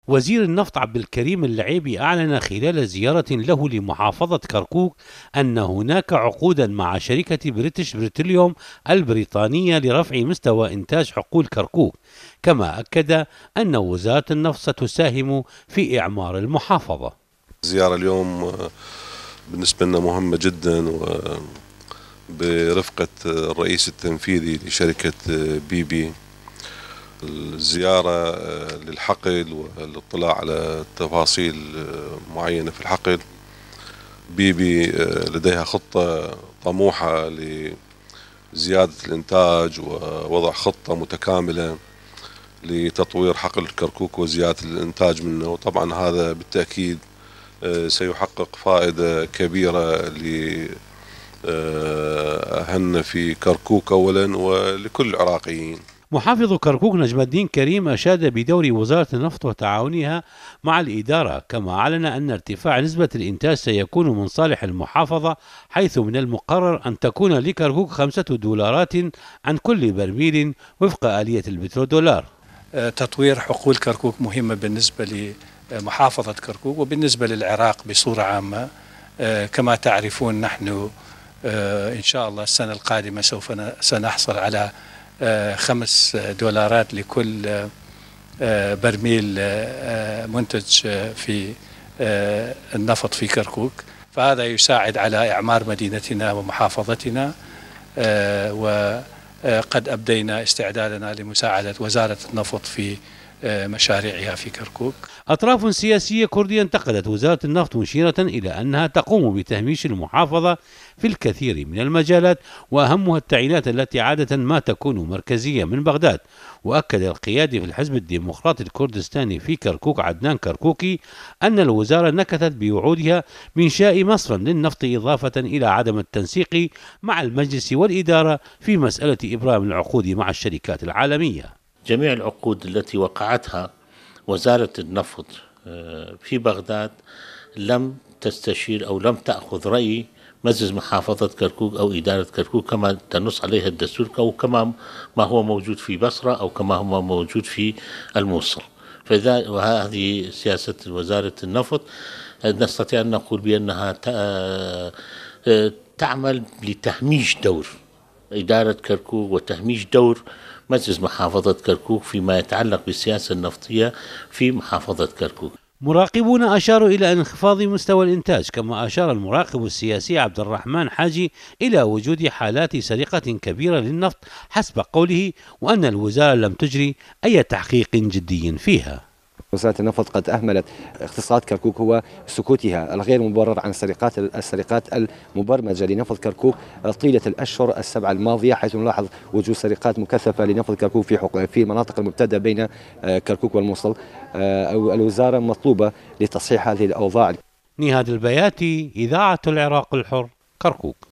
وزير النفط عبد الكريم اللعيبي أعلن خلال زيارة له لمحافظة كركوك أن هناك عقودا مع شركة بريتش بتروليوم البريطانية لرفع مستوى إنتاج حقول كركوك، كما أكد أن وزارة النفط ستساهم في إعمار المحافظة. الزيارة اليوم بالنسبة لنا مهمة جدا، وبرفقة الرئيس التنفيذي لشركة بيبي. الزيارة للحقل والاطلاع على تفاصيل معينة في الحقل. بيبي لديها خطة طموحة لزيادة الإنتاج ووضع خطة متكاملة لتطوير حقل كركوك وزيادة الإنتاج منه، وطبعا هذا بالتأكيد سيحقق فائدة كبيرة لأهلنا في كركوك أولا ولكل العراقيين. محافظ كركوك نجم الدين كريم أشاد بدور وزارة النفط وتعاونها مع الإدارة، كما أعلن أن ارتفاع نسبة الإنتاج سيكون من صالح المحافظة، حيث من المقرر أن تكون لكركوك $5 عن كل برميل وفق آلية البترودولار. تطوير حقول كركوك مهمة بالنسبة لمحافظة كركوك وبالنسبة للعراق بصورة عامة. كما تعرفون نحن إن شاء الله السنة القادمة سنحصل على $5 لكل برميل منتج في النفط في كركوك، فهذا يساعد على إعمار مدينتنا ومحافظتنا، وقد أبدينا استعدادنا لمساعدة وزارة النفط في مشاريعها في كركوك. أطراف سياسية كردية انتقدت وزارة النفط مشيرة إلى أنها تقوم بتهميش المحافظة في الكثير من المجالات، وأهمها التعيينات التي عادة ما تكون مركزية من بغداد. وأكد القيادي في الحزب الديمقراطي الكردستاني في كركوك عدنان كركوكي أن الوزارة نكثت بوعودها بإنشاء مصرف للنفط، إضافة إلى عدم التنسيق مع المجلس والإدارة في مسألة إبرام العقود مع الشركات العالمية. جميع العقود التي وقعتها وزارة النفط في بغداد لم تستشير أو لم تأخذ رأي مجلس محافظة كركوك أو إدارة كركوك كما تنص عليها الدستور، أو كما ما هو موجود في بصرة أو كما هو موجود في الموصل. وهذه سياسة وزارة النفط نستطيع أن نقول بأنها تعمل لتهميش دور إدارة كركوك وتهميش دور مجلس محافظة كركوك فيما يتعلق بالسياسة النفطية في محافظة كركوك. مراقبون أشاروا إلى انخفاض مستوى الإنتاج، كما أشار المراقب السياسي عبد الرحمن حاجي إلى وجود حالات سرقة كبيرة للنفط حسب قوله، وأن الوزارة لم تجري أي تحقيق جدي فيها. وزارة النفط قد أهملت اقتصاد كركوك هو سكوتها الغير مبرر عن السرقات المبرمجة لنفط كركوك طيلة الأشهر السبعة الماضية، حيث نلاحظ وجود سرقات مكثفة لنفط كركوك في المناطق المبتدأ بين كركوك والموصل. الوزارة مطلوبة لتصحيح هذه الأوضاع. نهاد البياتي، إذاعة العراق الحر، كركوك.